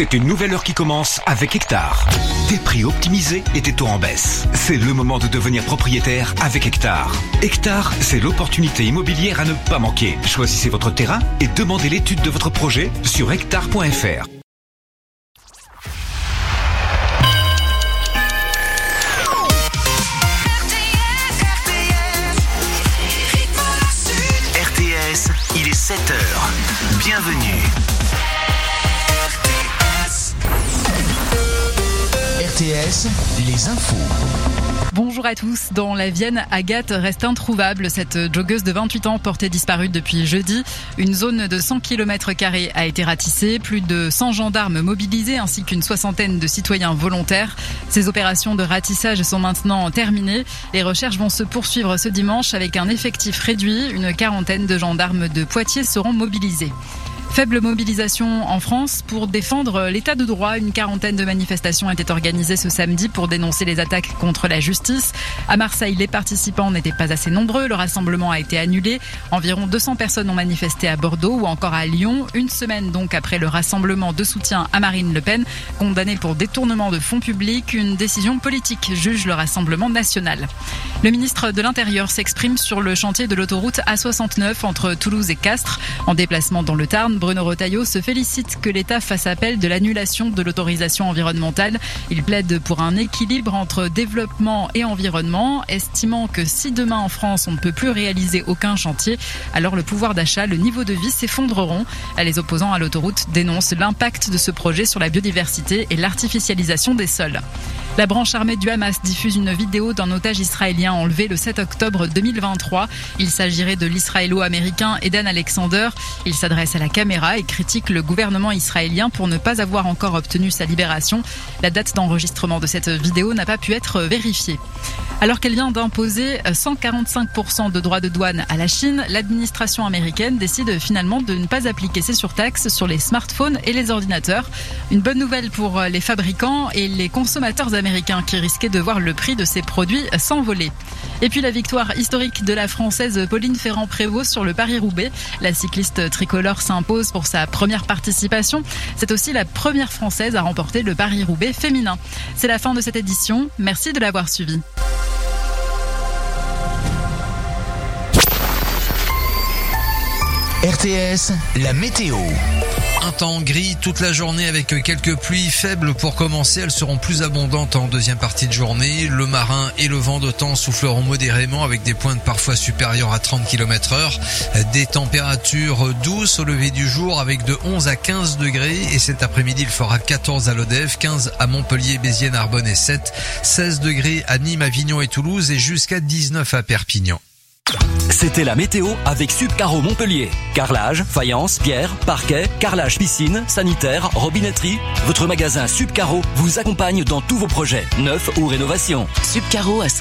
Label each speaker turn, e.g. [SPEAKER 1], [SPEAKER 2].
[SPEAKER 1] C'est une nouvelle heure qui commence avec Hectare. Des prix optimisés et des taux en baisse. C'est le moment de devenir propriétaire avec Hectare. Hectare, c'est l'opportunité immobilière à ne pas manquer. Choisissez votre terrain et demandez l'étude de votre projet sur hectare.fr.
[SPEAKER 2] Il est 7h. Bienvenue. RTS, les infos.
[SPEAKER 3] Bonjour à tous. Dans la Vienne, Agathe reste introuvable. Cette joggeuse de 28 ans portée disparue depuis jeudi. Une zone de 100 km² a été ratissée. Plus de 100 gendarmes mobilisés ainsi qu'une soixantaine de citoyens volontaires. Ces opérations de ratissage sont maintenant terminées. Les recherches vont se poursuivre ce dimanche avec un effectif réduit. Une quarantaine de gendarmes de Poitiers seront mobilisés. Faible mobilisation en France pour défendre l'état de droit. Une quarantaine de manifestations étaient organisées ce samedi pour dénoncer les attaques contre la justice. À Marseille, les participants n'étaient pas assez nombreux. Le rassemblement a été annulé. Environ 200 personnes ont manifesté à Bordeaux ou encore à Lyon. Une semaine donc après le rassemblement de soutien à Marine Le Pen, condamnée pour détournement de fonds publics. Une décision politique, juge le Rassemblement national. Le ministre de l'Intérieur s'exprime sur le chantier de l'autoroute A69 entre Toulouse et Castres. En déplacement dans le Tarn, Bruno Retailleau se félicite que l'État fasse appel de l'annulation de l'autorisation environnementale. Il plaide pour un équilibre entre développement et environnement, estimant que si demain en France on ne peut plus réaliser aucun chantier, alors le pouvoir d'achat, le niveau de vie s'effondreront. Les opposants à l'autoroute dénoncent l'impact de ce projet sur la biodiversité et l'artificialisation des sols. La branche armée du Hamas diffuse une vidéo d'un otage israélien enlevé le 7 octobre 2023. Il s'agirait de l'israélo-américain Eden Alexander. Il s'adresse à la caméra et critique le gouvernement israélien pour ne pas avoir encore obtenu sa libération. La date d'enregistrement de cette vidéo n'a pas pu être vérifiée. Alors qu'elle vient d'imposer 145% de droits de douane à la Chine, l'administration américaine décide finalement de ne pas appliquer ces surtaxes sur les smartphones et les ordinateurs. Une bonne nouvelle pour les fabricants et les consommateurs américains qui risquaient de voir le prix de ces produits s'envoler. Et puis la victoire historique de la Française Pauline Ferrand-Prévot sur le Paris-Roubaix. La cycliste tricolore s'impose pour sa première participation. C'est aussi la première Française à remporter le Paris-Roubaix féminin. C'est la fin de cette édition. Merci de l'avoir suivi.
[SPEAKER 2] RTS, la météo.
[SPEAKER 4] Un temps gris toute la journée avec quelques pluies faibles pour commencer. Elles seront plus abondantes en deuxième partie de journée. Le marin et le vent de temps souffleront modérément avec des pointes parfois supérieures à 30 km/h. Des températures douces au lever du jour avec de 11 à 15 degrés. Et cet après-midi, il fera 14 à Lodève, 15 à Montpellier, Béziers, Narbonne et 7. 16 degrés à Nîmes, Avignon et Toulouse et jusqu'à 19 à Perpignan.
[SPEAKER 5] C'était la météo avec Subcaro Montpellier. Carrelage, faïence, pierre, parquet, carrelage piscine, sanitaire, robinetterie. Votre magasin Subcaro vous accompagne dans tous vos projets, neufs ou rénovations.
[SPEAKER 6] Subcaro à